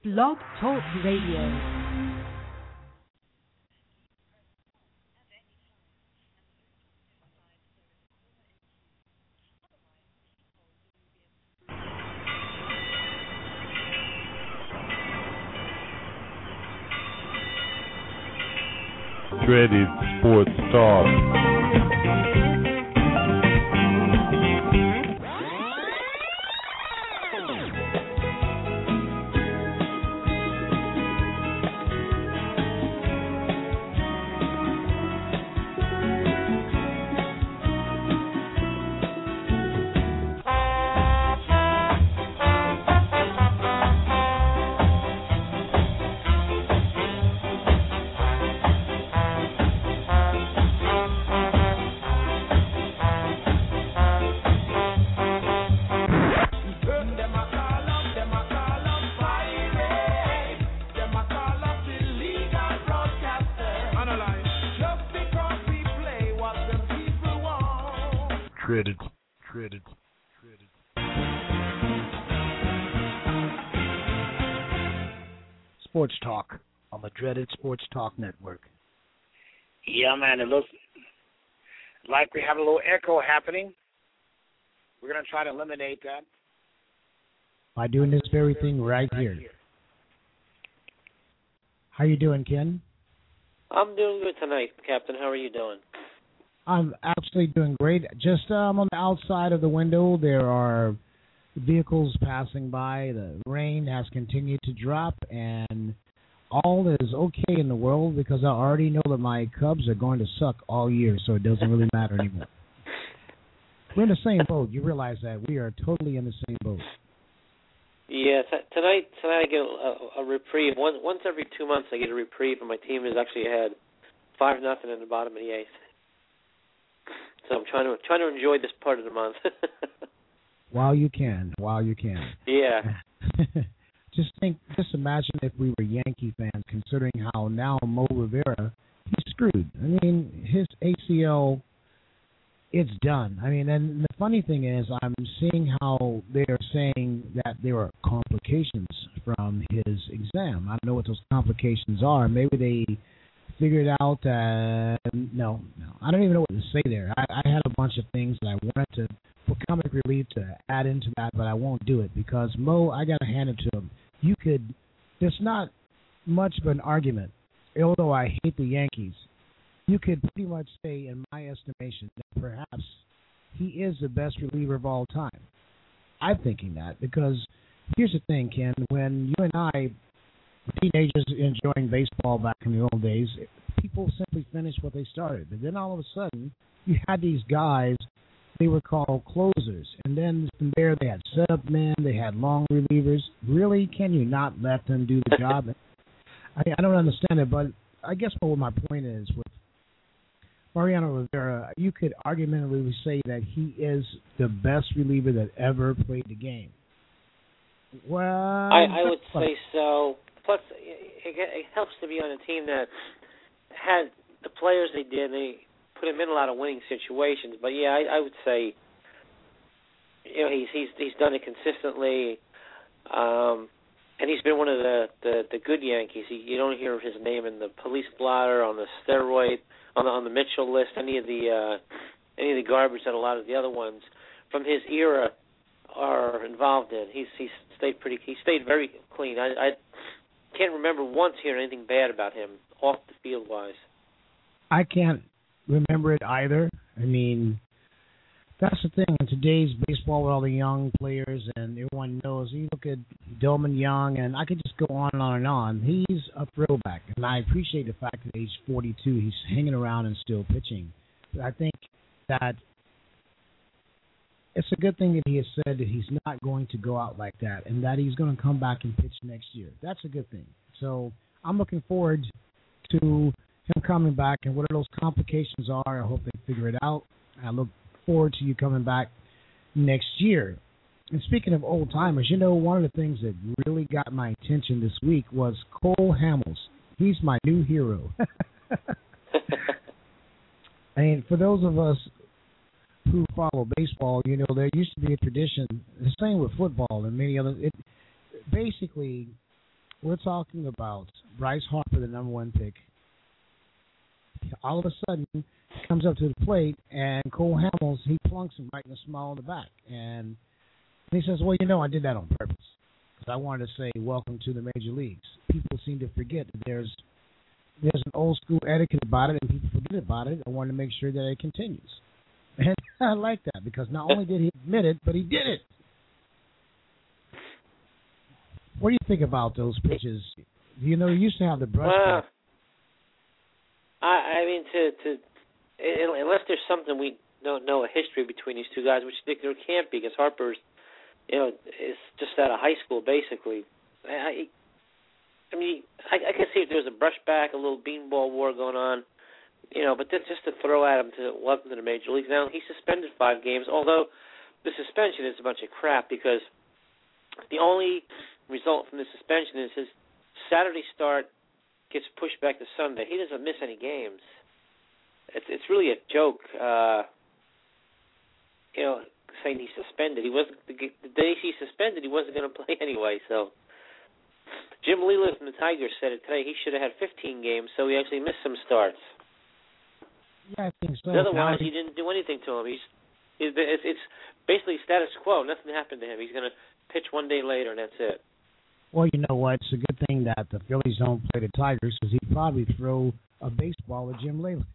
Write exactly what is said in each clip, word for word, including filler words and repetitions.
Blog Talk Radio. Dreaded Sports Talk. Dreaded, dreaded, dreaded. Sports Talk on the Dreaded Sports Talk Network. Yeah, man, it looks like we have a little echo happening. We're going to try to eliminate that. By doing this very thing right here. How you doing, Ken? I'm doing good tonight, Captain. How are you doing? I'm absolutely doing great. Just um, on the outside of the window, there are vehicles passing by. The rain has continued to drop, and all is okay in the world because I already know that my Cubs are going to suck all year, so it doesn't really matter anymore. We're in the same boat. You realize that. We are totally in the same boat. Yeah, t- tonight tonight I get a, a reprieve. Once, once every two months I get a reprieve, and my team is actually ahead five nothing in the bottom of the eighth. So I'm trying to trying to enjoy this part of the month. While you can, while you can. Yeah. Just think, just imagine if we were Yankee fans, considering how now Mo Rivera, he's screwed. I mean, his A C L, it's done. I mean, and the funny thing is, I'm seeing how they're saying that there are complications from his exam. I don't know what those complications are. Maybe they figured out, uh, no, no. I don't even know what to say there. I, I had a bunch of things that I wanted to, for comic relief, to add into that, but I won't do it because Mo, I got to hand it to him. You could, there's not much of an argument, although I hate the Yankees. You could pretty much say, in my estimation, that perhaps he is the best reliever of all time. I'm thinking that because here's the thing, Ken, when you and I, teenagers enjoying baseball back in the old days, people simply finished what they started. But then all of a sudden, you had these guys, they were called closers. And then from there, they had setup men, they had long relievers. Really, can you not let them do the job? I, I don't understand it, but I guess what my point is with Mariano Rivera, you could argumentatively say that he is the best reliever that ever played the game. Well, I, I would say so. Plus, it, it helps to be on a team that had the players they did. They put him in a lot of winning situations. But yeah, I, I would say, you know, he's he's he's done it consistently, um, and he's been one of the, the, the good Yankees. He, you don't hear his name in the police blotter, on the steroid, on the on the Mitchell list, any of the uh, any of the garbage that a lot of the other ones from his era are involved in. He's he's stayed pretty. He stayed very clean. I. I can't remember once hearing anything bad about him off the field wise. I can't remember it either. I mean, that's the thing in today's baseball with all the young players, and everyone knows. You look at Delman Young, and I could just go on and on and on. He's a throwback, and I appreciate the fact that at age forty-two he's hanging around and still pitching. But I think that it's a good thing that he has said that he's not going to go out like that and that he's going to come back and pitch next year. That's a good thing. So I'm looking forward to him coming back and what those complications are. I hope they figure it out. I look forward to you coming back next year. And speaking of old timers, you know, one of the things that really got my attention this week was Cole Hamels. He's my new hero. I mean, for those of us who follow baseball, you know, there used to be a tradition, the same with football and many other. It, basically, we're talking about Bryce Harper, the number one pick. All of a sudden, he comes up to the plate, and Cole Hamels, he plunks him right in the small of the back. And he says, well, you know, I did that on purpose because I wanted to say welcome to the major leagues. People seem to forget that there's there's an old school etiquette about it, and people forget about it. I wanted to make sure that it continues. And I like that because not only did he admit it, but he did it. What do you think about those pitches? You know, you used to have the brush. Well, I, I mean, to, to unless there's something we don't know a history between these two guys, which there can't be, because Harper's, you know, is just out of high school basically. I, I mean, I, I can see if there was a brushback, a little beanball war going on, you know, but just to throw at him to welcome to the major leagues. Now he's suspended five games, although the suspension is a bunch of crap because the only result from the suspension is his Saturday start gets pushed back to Sunday. He doesn't miss any games. It's it's really a joke, uh, you know, saying he's suspended. He wasn't the, the day he's suspended. He wasn't going to play anyway. So Jim Leyland from the Tigers said it today. He should have had fifteen games, so he actually missed some starts. Yeah, I think so. Otherwise, he didn't do anything to him. He's it's, it's basically status quo. Nothing happened to him. He's going to pitch one day later, and that's it. Well, you know what? It's a good thing that the Phillies don't play the Tigers because he'd probably throw a baseball at Jim Leyland.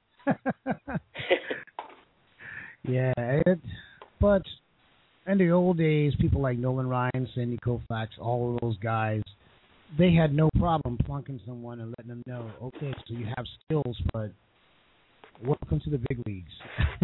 yeah, it, but in the old days, people like Nolan Ryan, Sandy Koufax, all of those guys, they had no problem plunking someone and letting them know, okay, so you have skills, but welcome to the big leagues.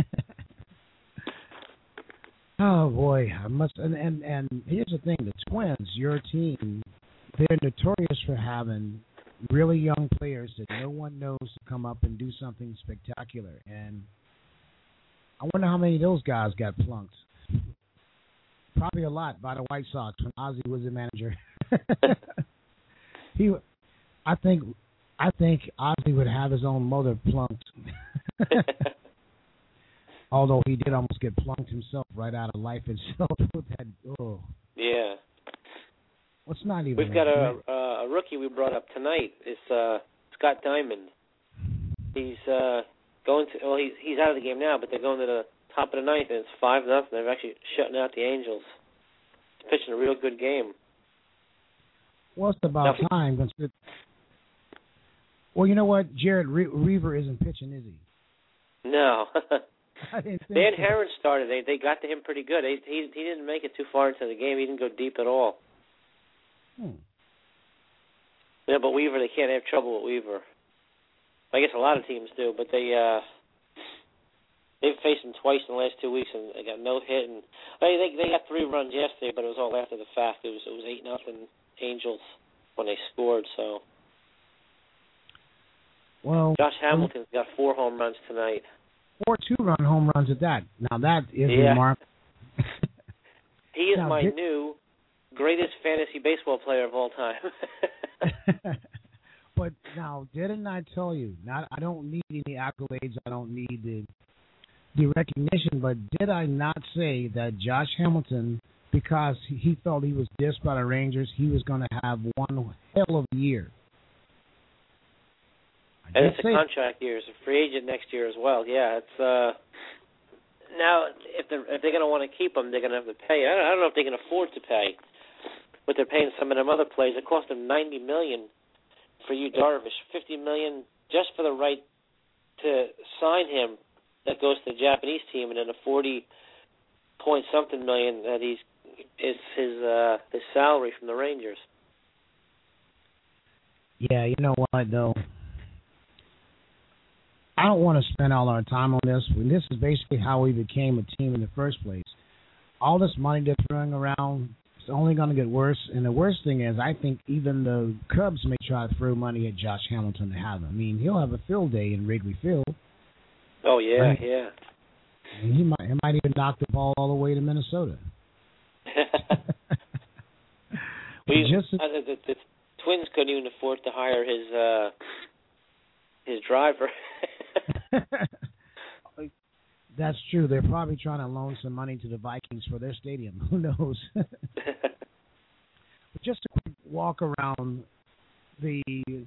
Oh boy, I must. And, and and here's the thing: the Twins, your team, they're notorious for having really young players that no one knows to come up and do something spectacular. And I wonder how many of those guys got plunked. Probably a lot by the White Sox when Ozzie was the manager. he, I think, I think Ozzie would have his own mother plunked. Although he did almost get plunked himself right out of life itself with that. Oh. Yeah. What's not even? We've got a, uh, a rookie we brought up tonight. It's uh, Scott Diamond. He's uh, going to. Well, he's he's out of the game now, but they're going to the top of the ninth, and it's five nothing. They're actually shutting out the Angels. He's pitching a real good game. Well, it's about now, time. Well, you know what? Jared Re- Reaver isn't pitching, is he? No. Dan so. Herron started. They they got to him pretty good. He, he he didn't make it too far into the game. He didn't go deep at all. Hmm. Yeah, but Weaver, they can't have trouble with Weaver. I guess a lot of teams do, but they uh, they've faced him twice in the last two weeks, and they got no hit. And I mean, they they got three runs yesterday, but it was all after the fact. It was it was eight nothing Angels when they scored. So. Well, Josh Hamilton's got four home runs tonight. Four two-run home runs at that. Now, that is yeah. remarkable. He is now, my did... new greatest fantasy baseball player of all time. But now, didn't I tell you, not I don't need any accolades, I don't need the, the recognition, but did I not say that Josh Hamilton, because he felt he was dissed by the Rangers, he was going to have one hell of a year? And it's a contract year. It's a free agent next year as well. Yeah, it's uh, now if they're if they're going to want to keep him, they're going to have to pay. I don't, I don't know if they can afford to pay, but they're paying some of them other players. It cost them ninety million for Yu Darvish, fifty million just for the right to sign him. That goes to the Japanese team, and then a forty point something million that he's is his uh, his salary from the Rangers. Yeah, you know what though. I don't want to spend all our time on this. When this is basically how we became a team in the first place. All this money they're throwing around, it's only going to get worse. And the worst thing is, I think even the Cubs may try to throw money at Josh Hamilton to have him. I mean, he'll have a field day in Wrigley Field. Oh, yeah, right? yeah. And he might, he might even knock the ball all the way to Minnesota. we, just uh, the, the Twins couldn't even afford to hire his uh, his driver. That's true. They're probably trying to loan some money to the Vikings for their stadium. Who knows? But just a quick walk around the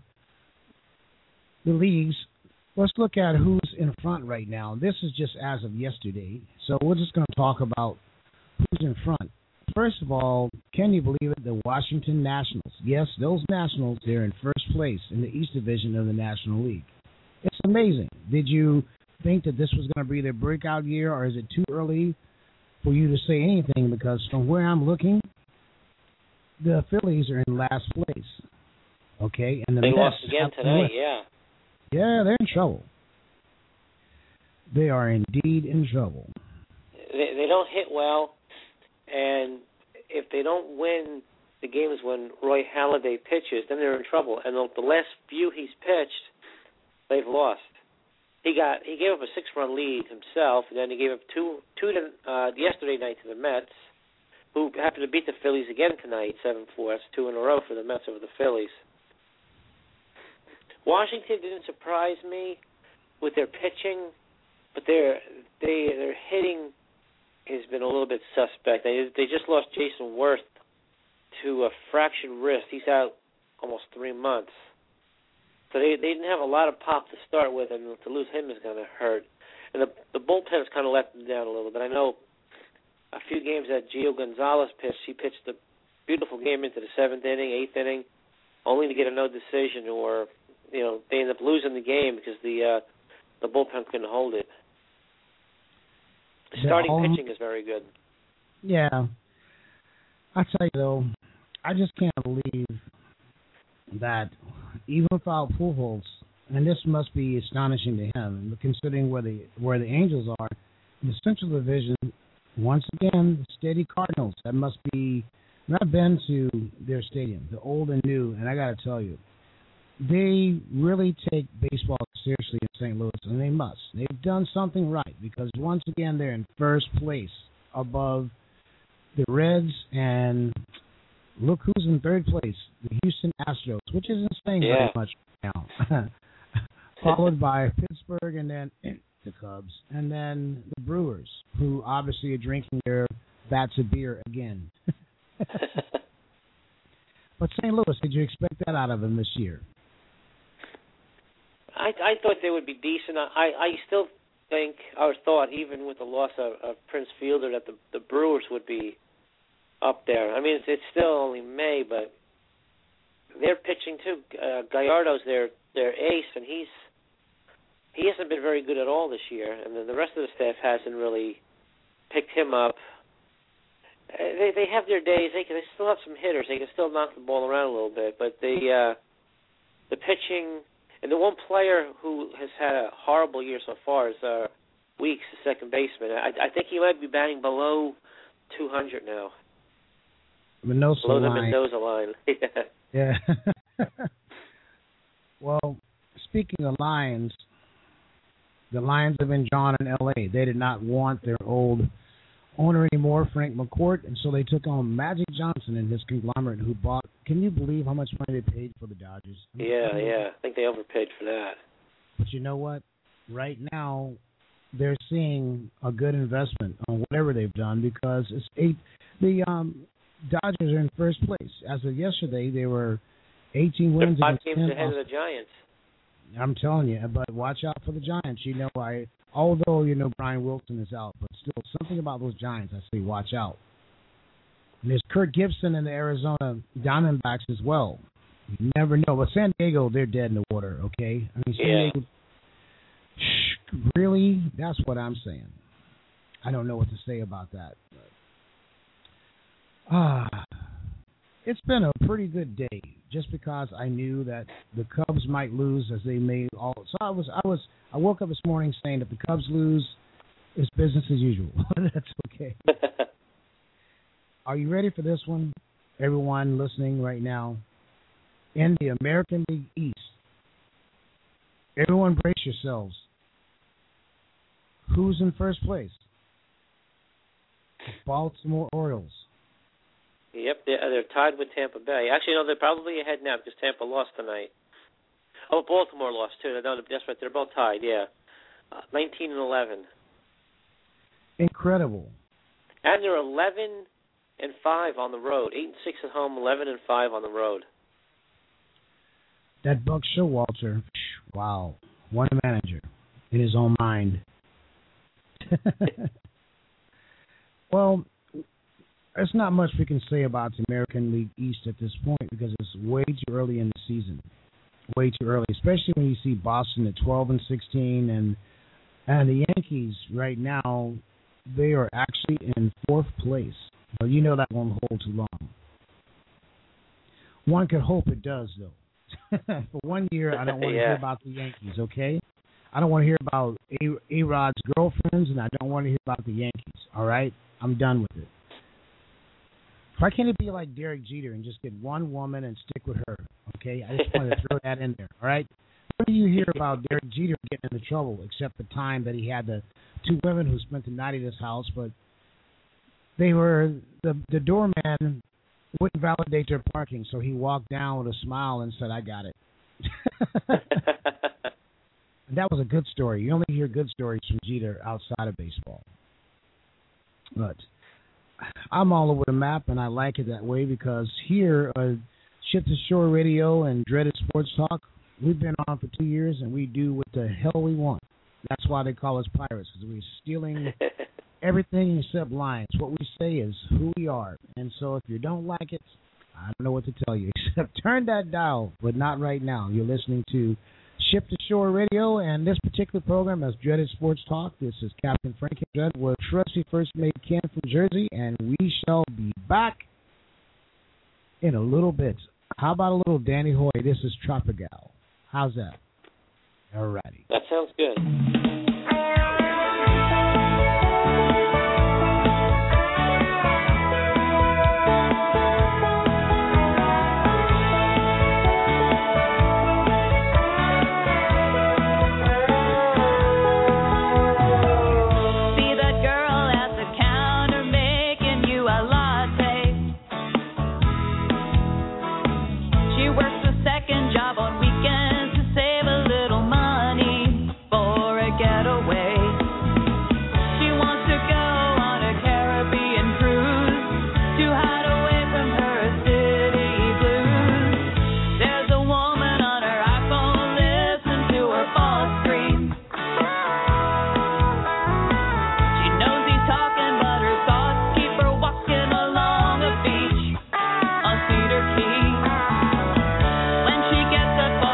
the leagues, let's look at who's in front right now. This is just as of yesterday, so we're just going to talk about who's in front. First of all, can you believe it? The Washington Nationals. Yes, those Nationals, they're in first place in the East Division of the National League. It's amazing. Did you think that this was going to be their breakout year, or is it too early for you to say anything? Because from where I'm looking, the Phillies are in last place. Okay, and the they Mets lost again tonight. Yeah. Yeah, they're in trouble. They are indeed in trouble. They, they don't hit well, and if they don't win the games when Roy Halladay pitches, then they're in trouble. And the, the last few he's pitched, they've lost. He got he gave up a six-run lead himself, and then he gave up two two to, uh, yesterday night to the Mets, who happened to beat the Phillies again tonight, seven four. That's two in a row for the Mets over the Phillies. Washington didn't surprise me with their pitching, but their they their hitting has been a little bit suspect. They they just lost Jason Worth to a fractured wrist. He's out almost three months. So they they didn't have a lot of pop to start with, and to lose him is going to hurt. And the the bullpen has kind of let them down a little bit. I know a few games that Gio Gonzalez pitched. He pitched a beautiful game into the seventh inning, eighth inning, only to get a no decision, or you know they ended up losing the game because the uh, the bullpen couldn't hold it. The starting all, pitching is very good. Yeah, I tell you though, I just can't believe that even without Pujols, and this must be astonishing to him, considering where the where the Angels are in the Central Division. Once again, steady Cardinals. That must be. I've been to their stadium, the old and new, and I got to tell you, they really take baseball seriously in Saint Louis, and they must. They've done something right because once again they're in first place above the Reds, and look who's in third place, the Houston Astros, which isn't saying yeah. very much now. Followed by Pittsburgh, and then the Cubs, and then the Brewers, who obviously are drinking their vats of beer again. But Saint Louis, did you expect that out of them this year? I I thought they would be decent. I I still think, or thought, even with the loss of, of Prince Fielder, that the the Brewers would be up there. I mean, it's, it's still only May, but they're pitching too. Uh, Gallardo's their their ace, and he's he hasn't been very good at all this year, and then the rest of the staff hasn't really picked him up. They they have their days. They can they still have some hitters. They can still knock the ball around a little bit, but the uh, the pitching, and the one player who has had a horrible year so far is uh, Weeks, the second baseman. I, I think he might be batting below two hundred now. Mendoza below line. the Mendoza line. Yeah. Well, speaking of Lions, the Lions have been drawn in L A. They did not want their old owner anymore, Frank McCourt, and so they took on Magic Johnson and his conglomerate who bought, can you believe how much money they paid for the Dodgers? I mean, yeah, yeah. I think they overpaid for that. But you know what? Right now, they're seeing a good investment on whatever they've done because it's eight. The um, Dodgers are in first place. As of yesterday, they were eighteen wins They're five against games ten ahead losses. of the Giants. I'm telling you, but watch out for the Giants. You know, I although you know Brian Wilson is out, but still something about those Giants. I say watch out. And there's Kirk Gibson and the Arizona Diamondbacks as well. You never know. But San Diego, they're dead in the water. Okay, I mean, San Yeah. Diego. Shh, really? That's what I'm saying. I don't know what to say about that. Ah, it's been a pretty good day. Just because I knew that the Cubs might lose, as they may all. So I was, I was, I woke up this morning saying that the Cubs lose, it's business as usual. That's okay. Are you ready for this one, everyone listening right now? In the American League East, everyone brace yourselves. Who's in first place? The Baltimore Orioles. Yep, they're, they're tied with Tampa Bay. Actually, no, they're probably ahead now because Tampa lost tonight. Oh, Baltimore lost too. No, that's right. They're both tied. Yeah, uh, nineteen and eleven. Incredible. And they're eleven and five on the road. Eight and six at home. Eleven and five on the road. That Buck Showalter, wow, what a manager in his own mind. Well, there's not much we can say about the American League East at this point because it's way too early in the season. Way too early, especially when you see Boston at twelve and sixteen, and and the Yankees right now, they are actually in fourth place. But you know that won't hold too long. One could hope it does, though. For one year, I don't want to yeah. hear about the Yankees, okay? I don't want to hear about A- A-Rod's girlfriends, and I don't want to hear about the Yankees, all right? I'm done with it. Why can't it be like Derek Jeter and just get one woman and stick with her, okay? I just wanted to throw that in there, all right? What do you hear about Derek Jeter getting into trouble, except the time that he had the two women who spent the night at his house, but they were, the, the doorman wouldn't validate their parking, so he walked down with a smile and said, I got it. That was a good story. You only hear good stories from Jeter outside of baseball. But I'm all over the map, and I like it that way because here, uh, Ship to Shore Radio and Dreaded Sports Talk, we've been on for two years, and we do what the hell we want. That's why they call us pirates, because we're stealing everything except lines. What we say is who we are. And so if you don't like it, I don't know what to tell you, except turn that dial, but not right now. You're listening to Ship to Shore Radio, and this particular program is Dreaded Sports Talk. This is Captain Frankie Dredd with trusty First Mate Ken from Jersey, and we shall be back in a little bit. How about a little Danny Hoy? This is Tropical. How's that? All righty. That sounds good. When she gets up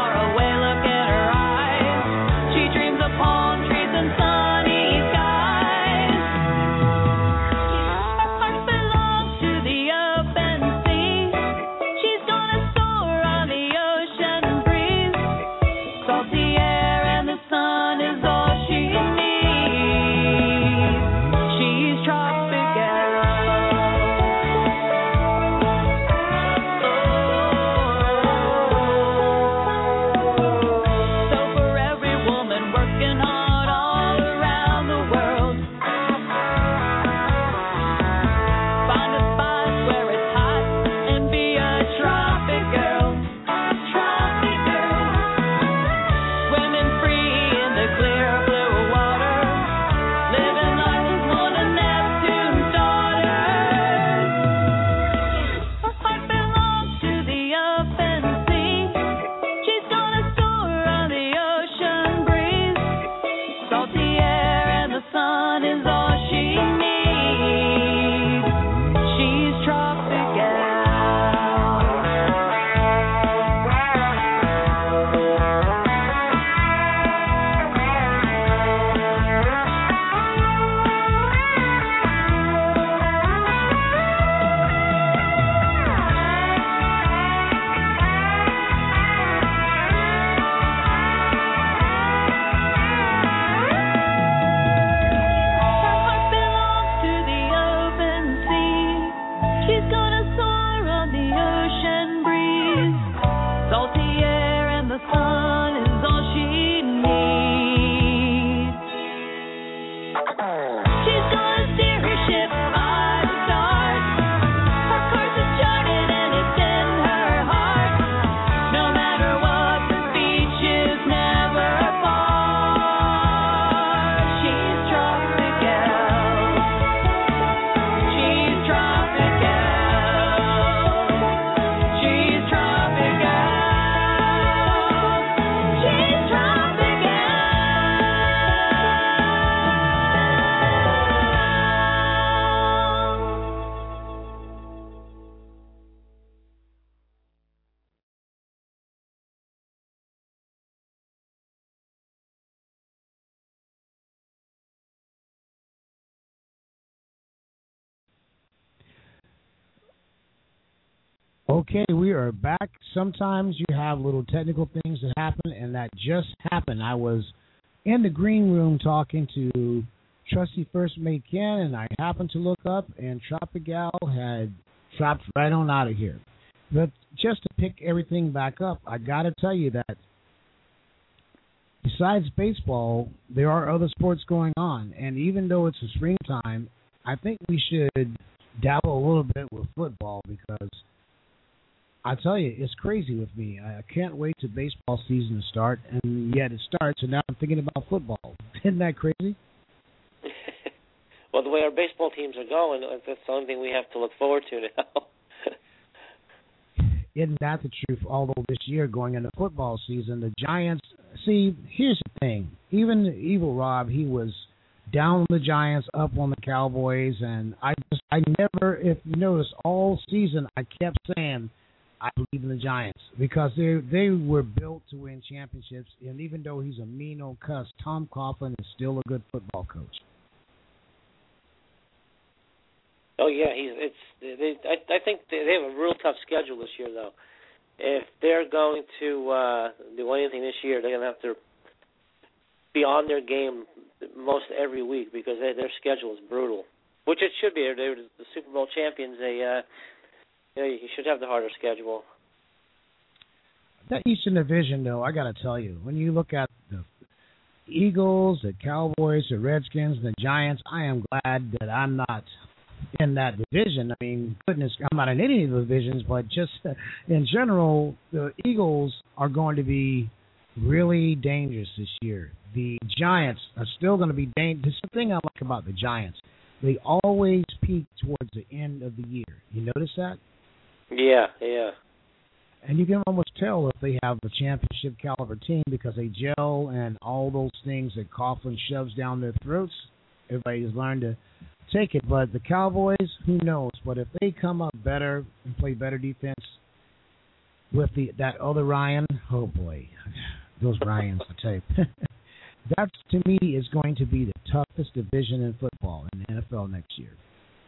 Okay, we are back. Sometimes you have little technical things that happen, and that just happened. I was in the green room talking to Trustee First Mate Ken, and I happened to look up, and Tropical had dropped right on out of here. But just to pick everything back up, I got to tell you that besides baseball, there are other sports going on. And even though it's a springtime, I think we should dabble a little bit with football because I tell you, it's crazy with me. I can't wait till baseball season to start, and yet it starts, and now I'm thinking about football. Isn't that crazy? Well, the way our baseball teams are going, that's the only thing we have to look forward to now. Isn't that the truth? Although this year, going into football season, the Giants, see, here's the thing. Even Evil Rob, he was down on the Giants, up on the Cowboys, and I just, I never, if you notice, all season I kept saying, I believe in the Giants because they they were built to win championships. And even though he's a mean old cuss, Tom Coughlin is still a good football coach. Oh yeah, he's it's. They, I, I think they have a real tough schedule this year, though. If they're going to uh, do anything this year, they're going to have to be on their game most every week because they, their schedule is brutal. Which it should be. They're the Super Bowl champions. They. Uh, Yeah, you should have the harder schedule. That Eastern Division, though, I got to tell you, when you look at the Eagles, the Cowboys, the Redskins, the Giants, I am glad that I'm not in that division. I mean, goodness, I'm not in any of the divisions, but just in general, the Eagles are going to be really dangerous this year. The Giants are still going to be dangerous. The thing I like about the Giants, they always peak towards the end of the year. You notice that? Yeah, yeah. And you can almost tell if they have a championship caliber team because they gel and all those things that Coughlin shoves down their throats. Everybody's learned to take it. But the Cowboys, who knows? But if they come up better and play better defense with the that other Ryan, oh boy, those Ryans, I tell you. That, to me, is going to be the toughest division in football in the N F L next year.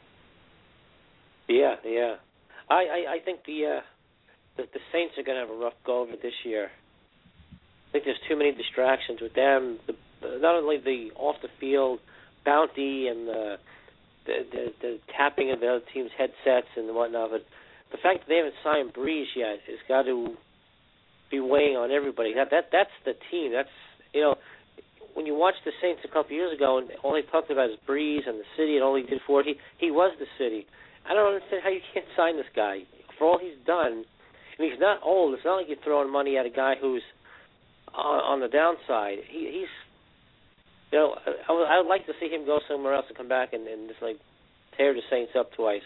Yeah, yeah. I, I, I think the, uh, the the Saints are going to have a rough go of it this year. I think there's too many distractions with them. The, not only the off-the-field bounty and the, the, the, the tapping of the other team's headsets and whatnot, but the fact that they haven't signed Breeze yet has got to be weighing on everybody. That that That's the team. That's, you know, when you watched the Saints a couple years ago and all they talked about is Breeze and the city and all he did for it, he, he was the city. I don't understand how you can't sign this guy. For all he's done, and he's not old. It's not like you're throwing money at a guy who's on, on the downside. He, he's, you know, I would, I would like to see him go somewhere else and come back and, and just, like, tear the Saints up twice.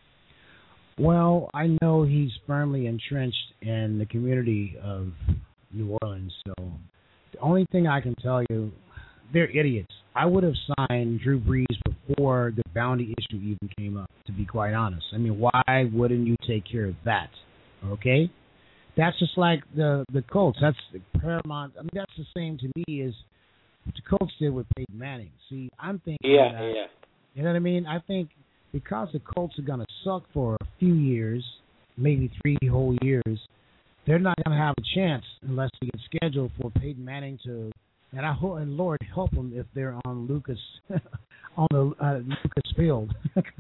Well, I know he's firmly entrenched in the community of New Orleans, so the only thing I can tell you, they're idiots. I would have signed Drew Brees before the bounty issue even came up, to be quite honest. I mean, why wouldn't you take care of that? Okay? That's just like the, the Colts. That's the paramount. I mean, that's the same to me as what the Colts did with Peyton Manning. See, I'm thinking Yeah, that, yeah. You know what I mean? I think because the Colts are going to suck for a few years, maybe three whole years, they're not going to have a chance unless they get scheduled for Peyton Manning to. And I hope, and Lord help them if they're on Lucas, on the uh, Lucas Field.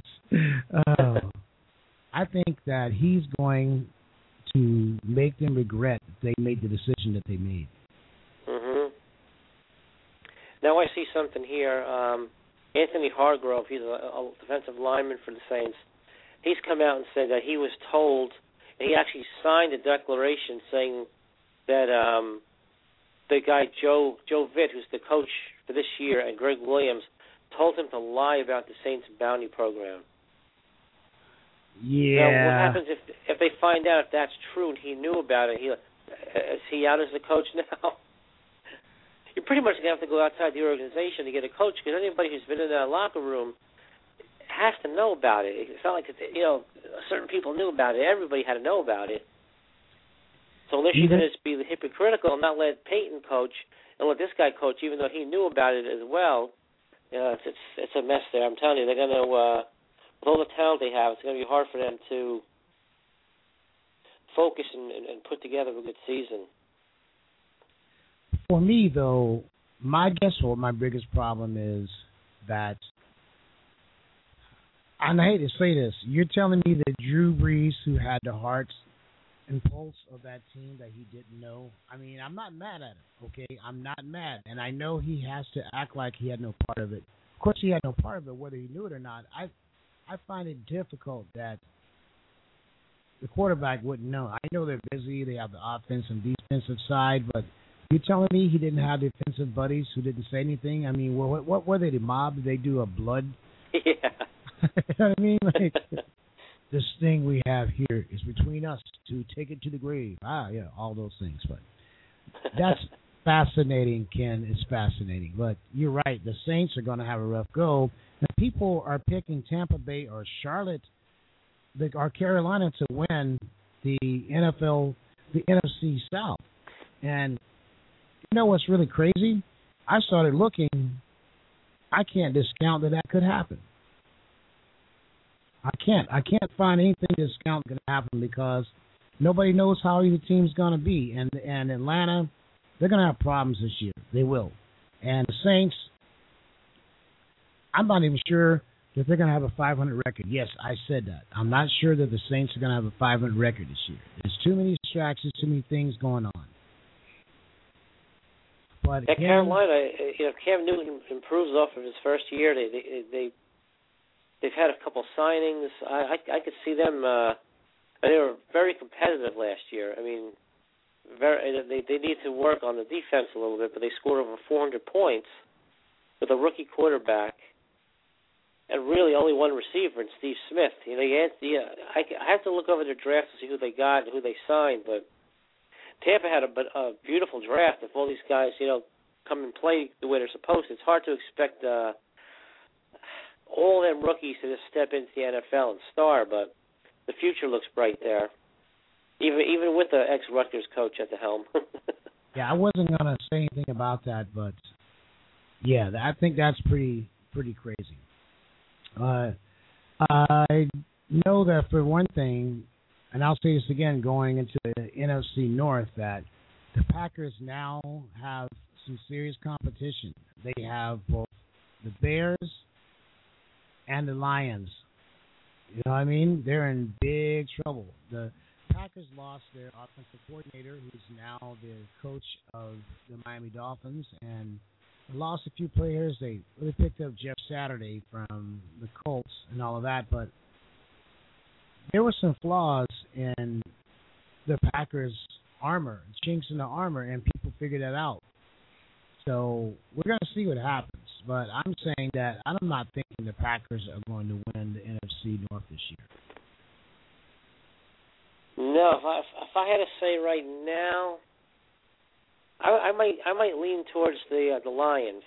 uh, I think that he's going to make them regret that they made the decision that they made. Mhm. Now I see something here. Um, Anthony Hargrove, he's a, a defensive lineman for the Saints. He's come out and said that he was told, and he actually signed a declaration saying that. Um, The guy Joe Joe Vitt, who's the coach for this year, and Greg Williams told him to lie about the Saints bounty program. Yeah. Now, what happens if if they find out if that's true and he knew about it? He is he out as a coach now? You're pretty much gonna have to go outside the organization to get a coach because anybody who's been in that locker room has to know about it. It's not like it's, you know certain people knew about it. Everybody had to know about it. So unless you're going to be hypocritical and not let Peyton coach and let this guy coach, even though he knew about it as well, you know, it's it's, it's a mess there. I'm telling you, they're going to, uh, with all the talent they have, it's going to be hard for them to focus and, and, and put together a good season. For me, though, my guess what my biggest problem is that, and I hate to say this, you're telling me that Drew Brees, who had the heart and pulse of that team, that he didn't know. I mean, I'm not mad at him, okay? I'm not mad. And I know he has to act like he had no part of it. Of course, he had no part of it, whether he knew it or not. I I find it difficult that the quarterback wouldn't know. I know they're busy. They have the offense and defensive side, but you're telling me he didn't have defensive buddies who didn't say anything? I mean, what, what were they, the mob? Did they do a blood? Yeah. You know what I mean? Like, this thing we have here is between us to take it to the grave. Ah, yeah, all those things. But that's fascinating, Ken. It's fascinating. But you're right. The Saints are going to have a rough go. And people are picking Tampa Bay or Charlotte or Carolina to win the N F L, the N F C South. And you know what's really crazy? I started looking. I can't discount that that could happen. I can't. I can't find anything to discount going to happen because nobody knows how either team's going to be. And and Atlanta, they're going to have problems this year. They will. And the Saints, I'm not even sure that they're going to have a five hundred record. Yes, I said that. I'm not sure that the Saints are going to have a five hundred record this year. There's too many distractions, too many things going on. But At again, Carolina, you know, Cam Newton improves off of his first year. They they they they've had a couple signings. I I, I could see them. Uh, they were very competitive last year. I mean, very they they need to work on the defense a little bit, but they scored over four hundred points with a rookie quarterback and really only one receiver in Steve Smith. You know, you had, yeah, I I have to look over their draft to see who they got and who they signed, but Tampa had a, a beautiful draft. If all these guys, you know, come and play the way they're supposed to, it's hard to expect uh, all them rookies to just step into the N F L and star, but the future looks bright there, even even with the ex-Rutgers coach at the helm. Yeah, I wasn't going to say anything about that, but, yeah, I think that's pretty pretty crazy. Uh, I know that for one thing, and I'll say this again going into the N F C North, that the Packers now have some serious competition. They have both the Bears and the Lions. You know what I mean? They're in big trouble. The Packers lost their offensive coordinator, who's now the coach of the Miami Dolphins, and lost a few players. They really picked up Jeff Saturday from the Colts and all of that, but there were some flaws in the Packers' armor, chinks in the armor, and people figured that out. So we're going to see what happens. But I'm saying that I'm not thinking the Packers are going to win the N F C North this year. No, if I, if I had to say right now, I, I might I might lean towards the uh, the Lions.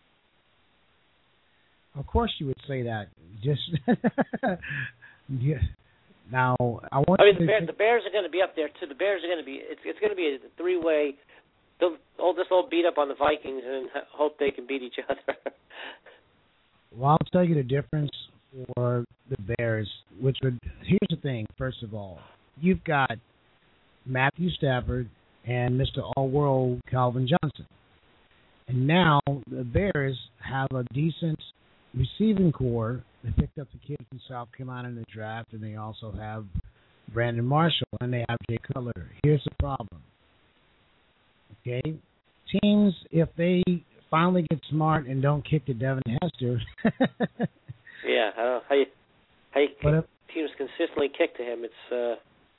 Of course, you would say that. Just yeah. Now, I want. I mean, to the, Bear, think, the Bears are going to be up there too. The Bears are going to be. It's it's going to be a three way. They'll all just all beat up on the Vikings and hope they can beat each other. Well, I'll tell you the difference for the Bears. Which would here's the thing. First of all, you've got Matthew Stafford and Mister All-World Calvin Johnson, and now the Bears have a decent receiving core. They picked up the kid from South Carolina in the draft, and they also have Brandon Marshall, and they have Jay Cutler. Here's the problem. Okay? Teams, if they finally get smart and don't kick to Devin Hester. Yeah, I don't know how you, how you if, teams consistently kick to him. It's uh,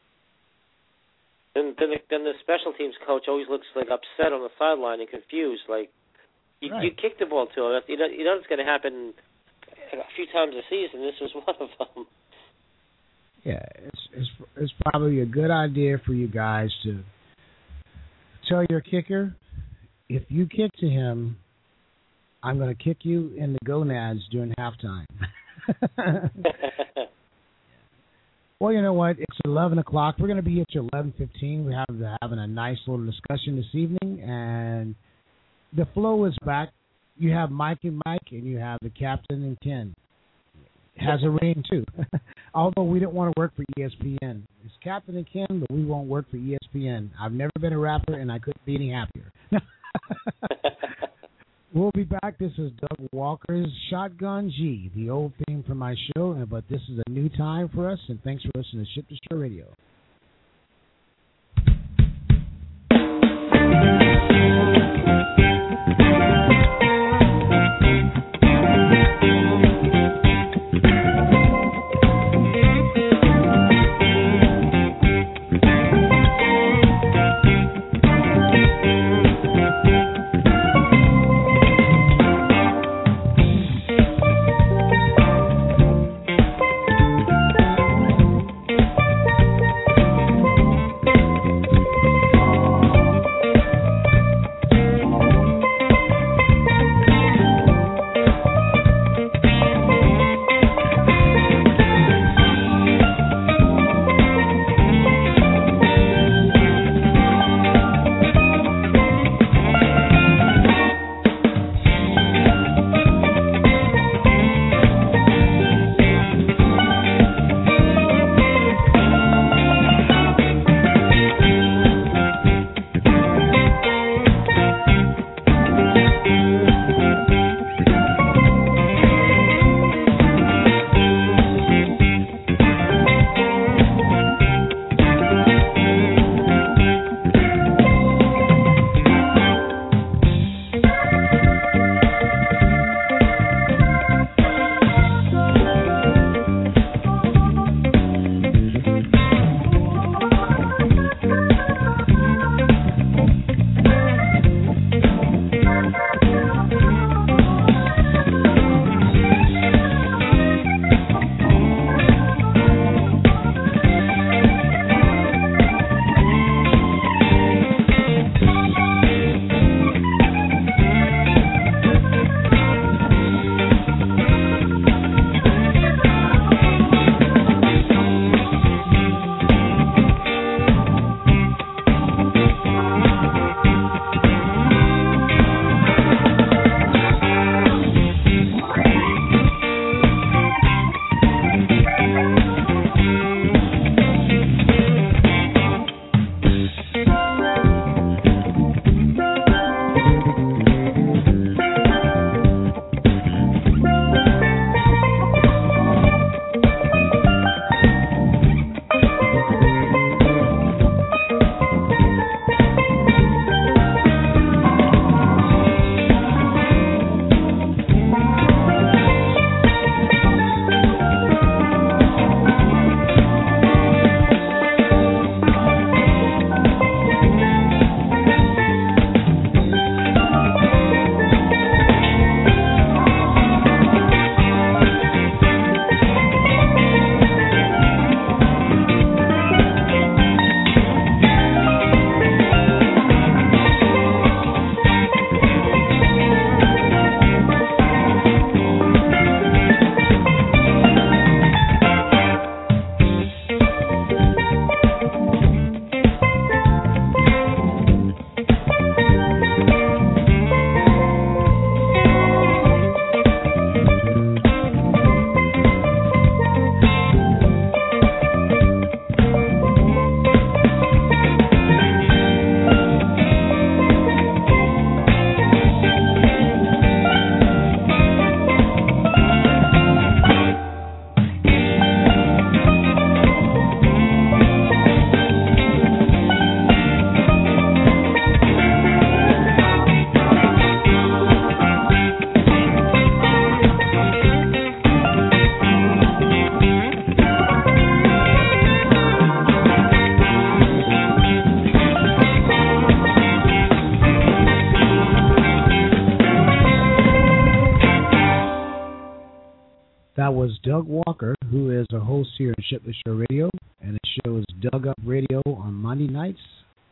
then then the, then the special teams coach always looks like upset on the sideline and confused. Like you, right. you kick the ball to him. You know, you know it's going to happen a few times a season. This was one of them. Yeah, it's it's it's probably a good idea for you guys to tell your kicker, if you kick to him, I'm going to kick you in the gonads during halftime. Well, you know what? It's eleven o'clock. We're going to be here till eleven fifteen. We're having, having a nice little discussion this evening, and the flow is back. You have Mike and Mike, and you have the captain and Ken. has a ring, too. Although we don't want to work for E S P N. It's Captain and Ken, but we won't work for E S P N. I've never been a rapper, and I couldn't be any happier. We'll be back. This is Doug Walker's Shotgun G, the old theme for my show, but this is a new time for us, and thanks for listening to Ship to Shore Radio. That was Doug Walker, who is a host here at Ship the Show Radio, and his show is Doug Up Radio on Monday nights.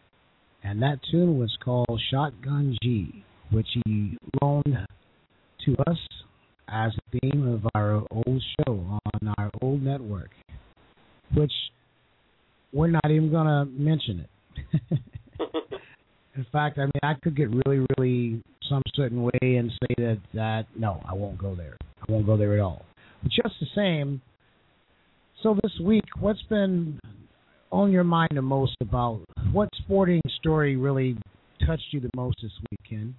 And that tune was called Shotgun G, which he loaned to us as a theme of our old show on our old network, which we're not even going to mention it. In fact, I mean, I could get really, really some certain way and say that, that, no, I won't go there. I won't go there at all. But just the same, so this week, what's been on your mind the most about what sporting story really touched you the most this weekend?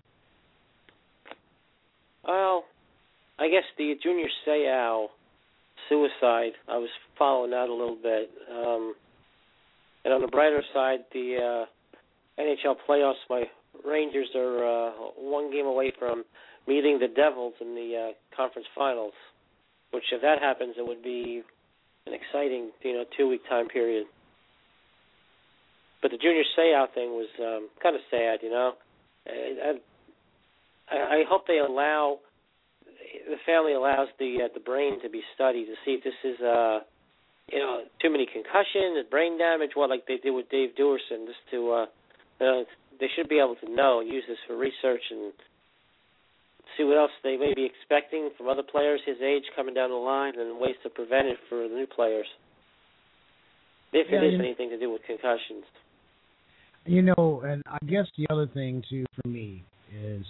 Well, I guess the Junior Seau suicide, I was following that a little bit. Um, and on the brighter side, the uh, N H L playoffs, my Rangers are uh, one game away from meeting the Devils in the uh, conference finals, which if that happens, it would be an exciting, you know, two-week time period. But the Junior Seau thing was um, kind of sad, you know. I, I, I hope they allow, the family allows the uh, the brain to be studied to see if this is, uh, you know, too many concussions, brain damage, what like they did with Dave Duerson, just to, uh, uh, they should be able to know and use this for research and see what else they may be expecting from other players his age coming down the line and ways to prevent it for the new players, if yeah, it is you anything to do with concussions. You know, and I guess the other thing, too, for me is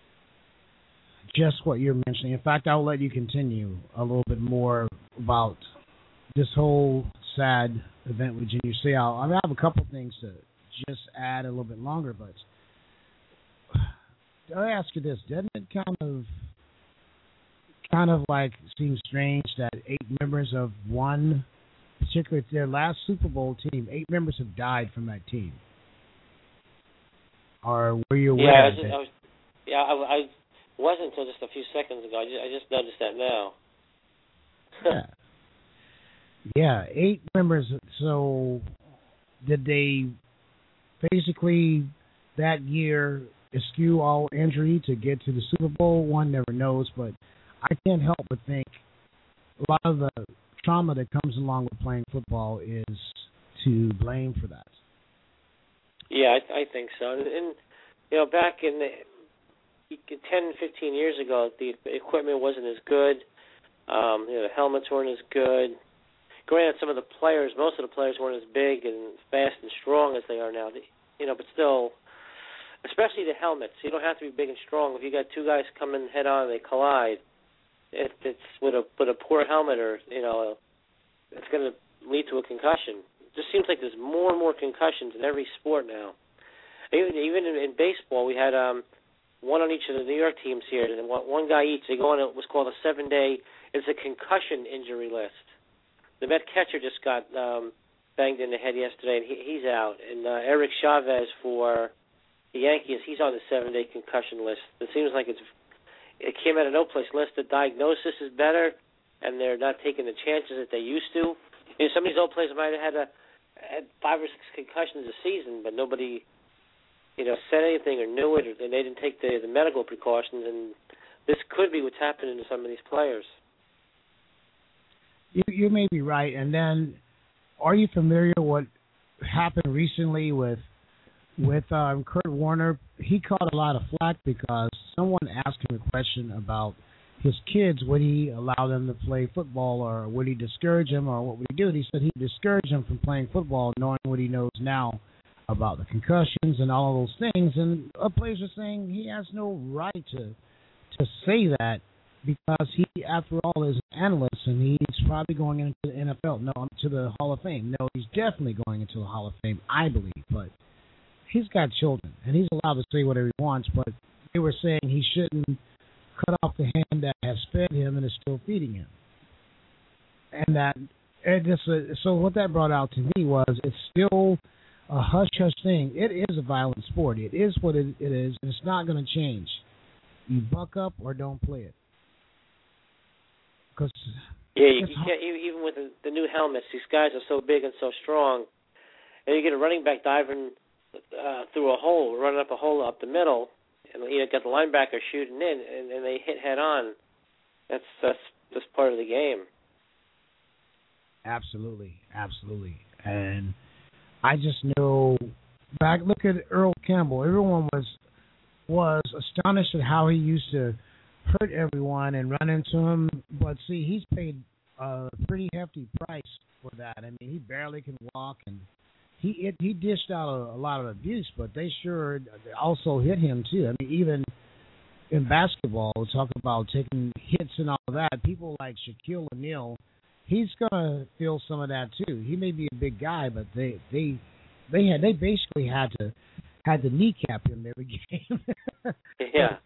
just what you're mentioning. In fact, I'll let you continue a little bit more about this whole sad event with Junior Seau. I mean, I have a couple things to just add a little bit longer, but I ask you this: doesn't it kind of, kind of like seem strange that eight members of one, particularly their last Super Bowl team, eight members have died from that team? Or were you aware yeah, I of was, that? I was, yeah, I, I wasn't until just a few seconds ago. I just, I just noticed that now. yeah. yeah, eight members. So did they basically that year eschew all injury to get to the Super Bowl? One never knows, but I can't help but think a lot of the trauma that comes along with playing football is to blame for that. Yeah, I, I think so. And, and, you know, back in the, ten, fifteen years ago, the equipment wasn't as good. Um, you know, the helmets weren't as good. Granted, some of the players, most of the players weren't as big and fast and strong as they are now. You know, but still, especially the helmets. You don't have to be big and strong. If you got two guys coming head on and they collide, it, it's with a with a poor helmet, or you know, it's going to lead to a concussion. It just seems like there's more and more concussions in every sport now. Even even in, in baseball, we had um, one on each of the New York teams here, and one, one guy each. They go on what was called a seven-day. It's a concussion injury list. The Met catcher just got um, banged in the head yesterday, and he, he's out. And uh, Eric Chavez for the Yankees, he's on the seven-day concussion list. It seems like it's it came out of no place. Unless the diagnosis is better, and they're not taking the chances that they used to. You know, some of these old players might have had, a, had five or six concussions a season, but nobody, you know, said anything or knew it, or they didn't take the, the medical precautions. And this could be what's happening to some of these players. You, you may be right. And then, are you familiar with what happened recently with with um, Kurt Warner? He caught a lot of flack because someone asked him a question about his kids. Would he allow them to play football, or would he discourage them, or what would he do? And he said he'd discourage them from playing football, knowing what he knows now about the concussions and all of those things. And other players are saying he has no right to to say that, because he, after all, is an analyst, and he's probably going into the N F L, no, to the Hall of Fame. No, he's definitely going into the Hall of Fame, I believe. But he's got children, and he's allowed to say whatever he wants. But they were saying he shouldn't cut off the hand that has fed him and is still feeding him. And that, and this, uh, so what that brought out to me was it's still a hush-hush thing. It is a violent sport. It is what it, it is, and it's not going to change. You buck up or don't play it. Cause yeah, you, you can't, even with the, the new helmets, these guys are so big and so strong, and you get a running back diving uh, through a hole, running up a hole up the middle, and you know, got the linebacker shooting in, and, and they hit head on. That's that's just part of the game. Absolutely, absolutely. And I just know, back, look at Earl Campbell. Everyone was was astonished at how he used to hurt everyone and run into him. But see, he's paid a pretty hefty price for that. I mean, he barely can walk, and he it, he dished out a, a lot of abuse, but they sure also hit him too. I mean, even in basketball, talk about taking hits and all that. People like Shaquille O'Neal, he's gonna feel some of that too. He may be a big guy, but they they they had they basically had to had to kneecap him every game. Yeah.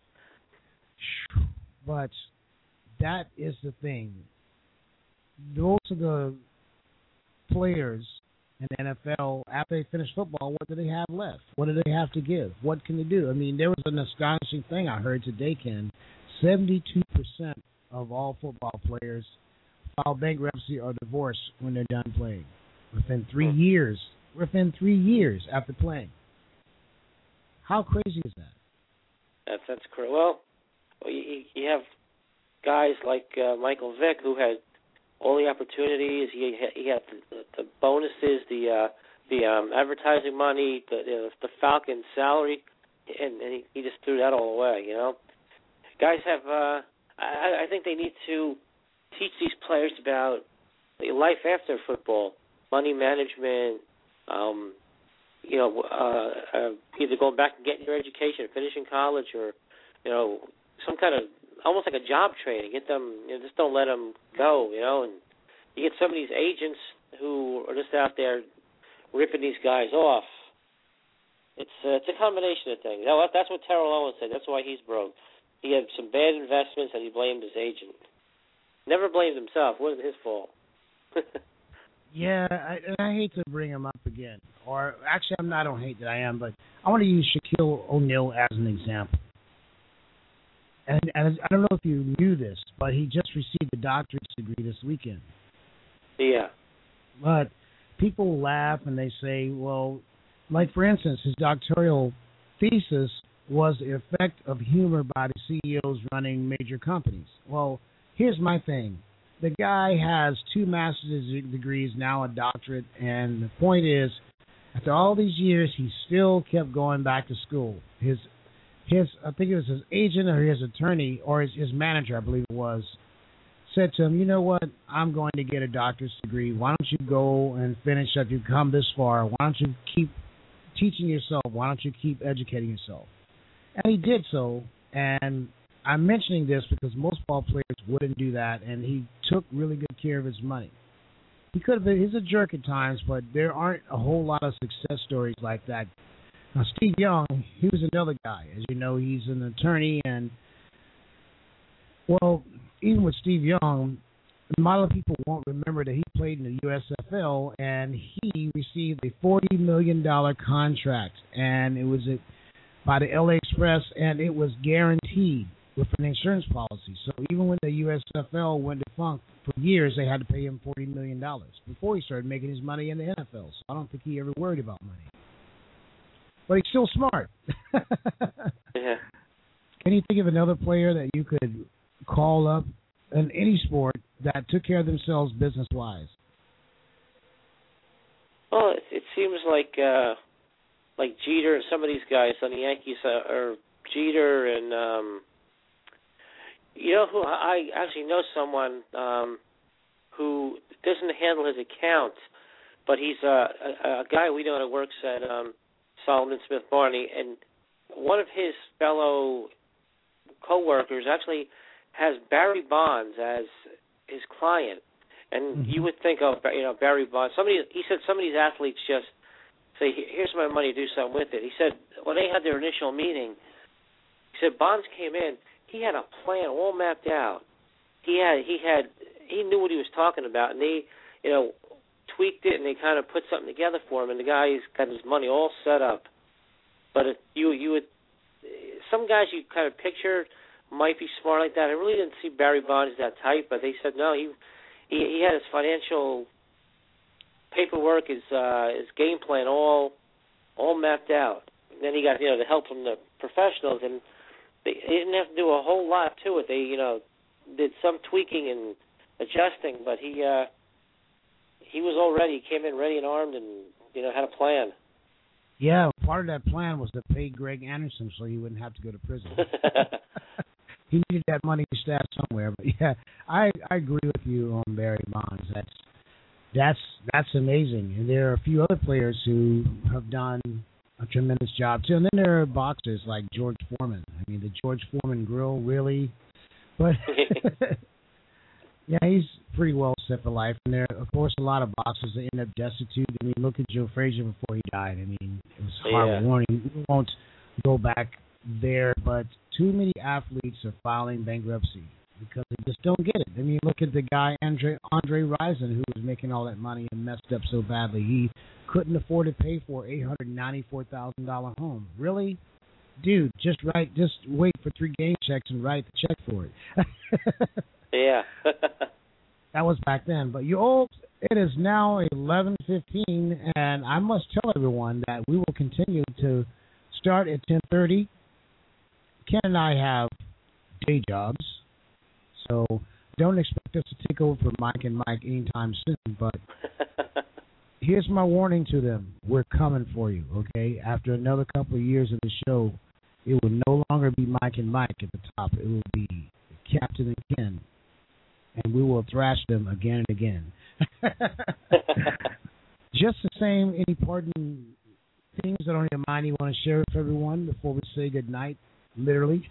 But that is the thing. Those are the players in the N F L, after they finish football, what do they have left? What do they have to give? What can they do? I mean, there was an astonishing thing I heard today, Ken. seventy-two percent of all football players file bankruptcy or divorce when they're done playing. Within three years. Within three years after playing. How crazy is that? That's, that's correct. Well, you, you have guys like uh, Michael Vick who had all the opportunities. He had, he had the, the bonuses, the uh, the um, advertising money, the you know, the Falcons' salary, and, and he, he just threw that all away. You know, guys have. Uh, I, I think they need to teach these players about life after football, money management. Um, you know, uh, uh, either going back and getting your education, finishing college, or you know, some kind of almost like a job training. Get them, you know, just don't let them go, you know. And you get some of these agents who are just out there ripping these guys off. It's uh, it's a combination of things. That's what Terrell Owens said. That's why he's broke. He had some bad investments and he blamed his agent. Never blamed himself. It wasn't his fault. Yeah, I, and I hate to bring him up again. Or actually, I'm not. I don't hate that I am, but I want to use Shaquille O'Neal as an example. And, and I don't know if you knew this, but he just received a doctorate degree this weekend. Yeah. But people laugh and they say, well, like for instance, his doctoral thesis was the effect of humor by the C E Os running major companies. Well, here's my thing. The guy has two master's degrees, now a doctorate, and the point is, after all these years, he still kept going back to school. His His, I think it was his agent or his attorney or his, his manager, I believe it was, said to him, you know what, I'm going to get a doctor's degree. Why don't you go and finish up? You've come this far. Why don't you keep teaching yourself? Why don't you keep educating yourself? And he did so, and I'm mentioning this because most ball players wouldn't do that, and he took really good care of his money. He could have been, he's a jerk at times, but there aren't a whole lot of success stories like that. Now, Steve Young, he was another guy. As you know, he's an attorney, and, well, even with Steve Young, a lot of people won't remember that he played in the U S F L, and he received a forty million dollars contract, and it was a, by the L A Express, and it was guaranteed with an insurance policy. So even when the U S F L went defunct, for years they had to pay him forty million dollars before he started making his money in the N F L. So I don't think he ever worried about money. But he's still smart. Yeah. Can you think of another player that you could call up in any sport that took care of themselves business-wise? Well, it, it seems like uh, like Jeter and some of these guys on the Yankees uh, are Jeter and um, you know who I actually know someone um, who doesn't handle his account, but he's uh, a, a guy we know that works at um, Solomon Smith Barney, and one of his fellow co-workers actually has Barry Bonds as his client. And mm-hmm. you would think of, you know, Barry Bonds. Somebody, he said some of these athletes just say, here's my money, do something with it. He said when they had their initial meeting, he said Bonds came in, he had a plan all mapped out. He had, he had, he knew what he was talking about, and they, you know, tweaked it, and they kind of put something together for him, and the guy's got his money all set up. But if you, you would, some guys you kind of picture might be smart like that. I really didn't see Barry Bonds that type, but they said no, he, he, he had his financial paperwork, his, uh, his game plan all, all mapped out. And then he got, you know, the help from the professionals, and they, they didn't have to do a whole lot to it. They, you know, did some tweaking and adjusting, but he, uh, he was all ready. He came in ready and armed, and you know had a plan. Yeah, part of that plan was to pay Greg Anderson so he wouldn't have to go to prison. He needed that money stashed somewhere. But yeah, I I agree with you on Barry Bonds. That's that's that's amazing. And there are a few other players who have done a tremendous job too. And then there are boxers like George Foreman. I mean, the George Foreman grill, really. But yeah, he's pretty well set for life. And there, are, of course, a lot of boxers that end up destitute. I mean, look at Joe Frazier before he died. I mean, it was horrible yeah. warning. We won't go back there, but too many athletes are filing bankruptcy because they just don't get it. I mean, look at the guy, Andre Andre Rison, who was making all that money and messed up so badly. He couldn't afford to pay for an eight hundred ninety-four thousand dollars home. Really? Dude, just write, just wait for three game checks and write the check for it. Yeah. That was back then. But you old, it is now eleven fifteen, and I must tell everyone that we will continue to start at ten thirty. Ken and I have day jobs, so don't expect us to take over for Mike and Mike anytime soon. But here's my warning to them. We're coming for you, okay? After another couple of years of the show, it will no longer be Mike and Mike at the top. It will be Captain and Ken. And we will thrash them again and again. Just the same, any parting things that are on your mind you want to share with everyone before we say good night, literally?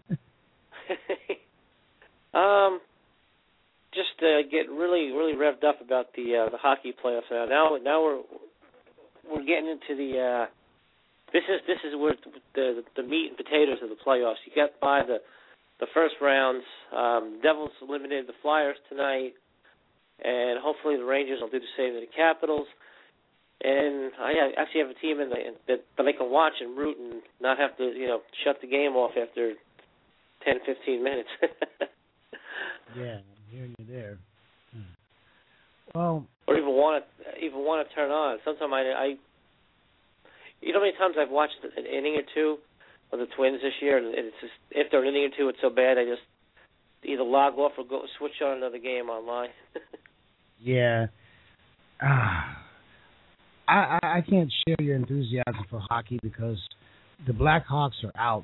um, just uh, get really, really revved up about the uh, the hockey playoffs now. Now, now we're we're getting into the. Uh, this is this is where the the meat and potatoes of the playoffs. You get by the. The first rounds, um, Devils eliminated the Flyers tonight, and hopefully the Rangers will do the same to the Capitals. And I actually have a team in the, that that I can watch and root and not have to, you know, shut the game off after ten, fifteen minutes. Yeah, I'm hearing you there. Hmm. Well, or even want to even want to turn on. Sometimes I, I, you know, how many times I've watched an inning or two of the Twins this year, and it's just, if they're an inning or two, it's so bad I just either log off or go switch on another game online. Yeah. Ah. I, I I can't share your enthusiasm for hockey because the Blackhawks are out.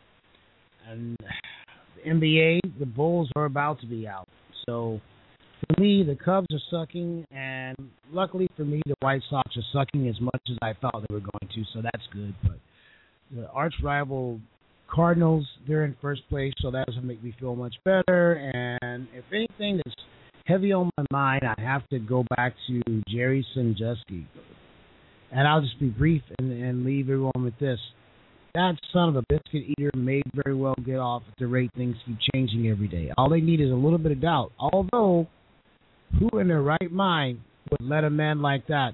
And the N B A, the Bulls are about to be out. So for me, the Cubs are sucking, and luckily for me, the White Sox are sucking as much as I thought they were going to, so that's good. But the arch rival Cardinals, they're in first place, so that doesn't make me feel much better. And if anything that's heavy on my mind, I have to go back to Jerry Sandusky. And I'll just be brief and, and leave everyone with this. That son of a biscuit eater may very well get off at the rate things keep changing every day. All they need is a little bit of doubt. Although, who in their right mind would let a man like that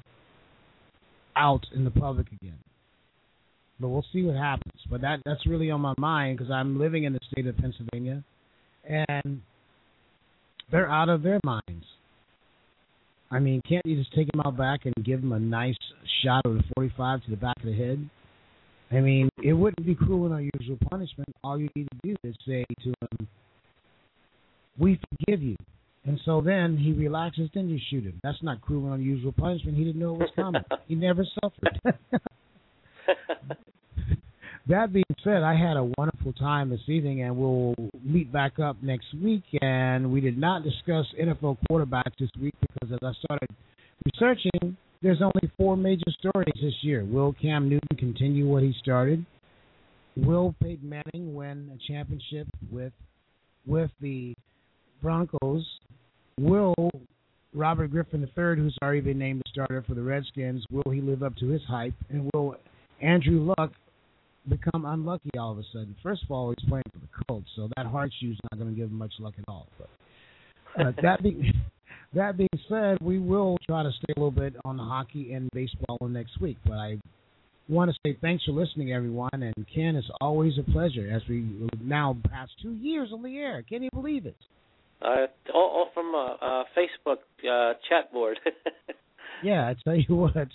out in the public again? But we'll see what happens. But that that's really on my mind because I'm living in the state of Pennsylvania, and they're out of their minds. I mean, can't you just take them out back and give them a nice shot of the forty-five to the back of the head? I mean, it wouldn't be cruel and unusual punishment. All you need to do is say to him, "We forgive you." And so then he relaxes, then you shoot him. That's not cruel and unusual punishment. He didn't know it was coming. He never suffered. That being said, I had a wonderful time this evening, and we'll meet back up next week. And we did not discuss N F L quarterbacks this week because as I started researching, there's only four major stories this year. Will Cam Newton continue what he started? Will Peyton Manning win a championship with with the Broncos? Will Robert Griffin the third, who's already been named the starter for the Redskins, will he live up to his hype? And will Andrew Luck become unlucky all of a sudden? First of all, he's playing for the Colts, so that hard shoe's not going to give him much luck at all. But uh, that being that being said, we will try to stay a little bit on the hockey and baseball next week. But I want to say thanks for listening, everyone. And Ken, it's always a pleasure as we now past two years on the air. Can you believe it? Uh, all, all from a uh, uh, Facebook uh, chat board. Yeah, I tell you what.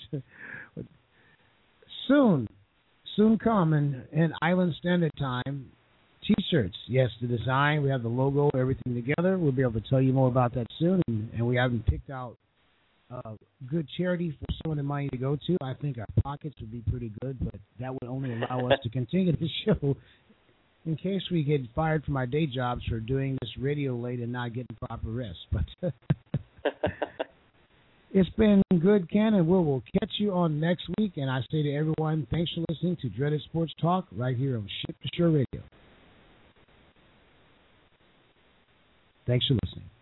Soon, soon come in, in Island Standard Time, T-shirts. Yes, the design, we have the logo, everything together. We'll be able to tell you more about that soon. And, and we haven't picked out a good charity for some of the money to go to. I think our pockets would be pretty good, but that would only allow us to continue the show in case we get fired from our day jobs for doing this radio late and not getting proper rest. But it's been doing good, Ken, and we will catch you on next week. And I say to everyone, thanks for listening to Dreaded Sports Talk right here on Ship to Shore Radio. Thanks for listening.